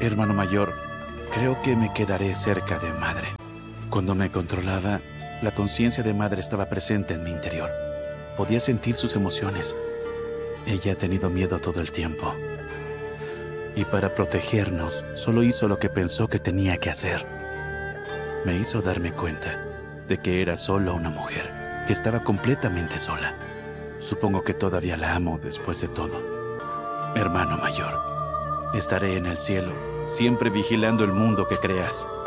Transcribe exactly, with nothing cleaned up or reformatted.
Hermano mayor, creo que me quedaré cerca de madre. Cuando me controlaba, la conciencia de madre estaba presente en mi interior. Podía sentir sus emociones. Ella ha tenido miedo todo el tiempo. Y para protegernos, solo hizo lo que pensó que tenía que hacer. Me hizo darme cuenta de que era solo una mujer, que estaba completamente sola. Supongo que todavía la amo después de todo. Hermano mayor, estaré en el cielo, siempre vigilando el mundo que creas.